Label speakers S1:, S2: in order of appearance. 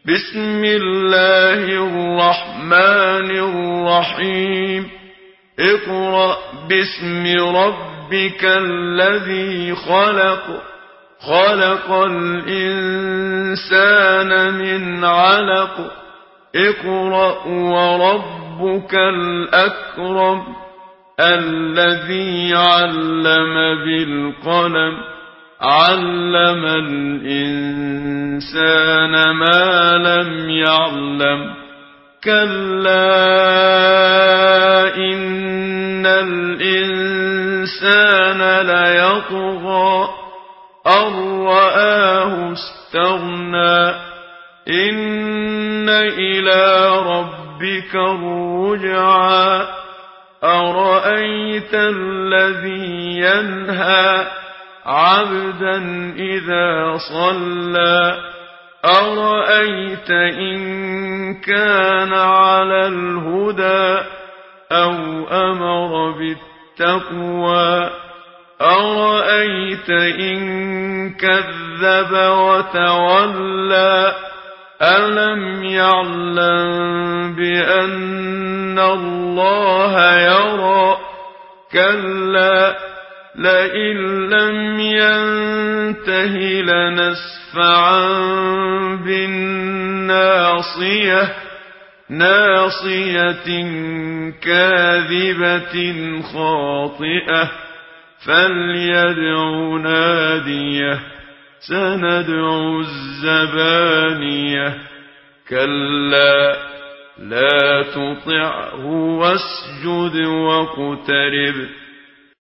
S1: بسم الله الرحمن الرحيم اقرأ باسم ربك الذي خلق خلق الإنسان من علق اقرأ وربك الأكرم الذي علم بالقلم علم الإنسان ما لم يعلم كلا إن الإنسان ليطغى أن رآه استغنى إن إلى ربك الرجعى أرأيت الذي ينهى عبدا إذا صلى أرأيت إن كان على الهدى أو أمر بالتقوى أرأيت إن كذب وتولى ألم يعلم بأن الله يرى كلا لئن لم ينته لنسفعا بالناصية ناصية كاذبة خاطئة فليدع ناديه سندع الزبانية كلا لا تطعه واسجد واقترب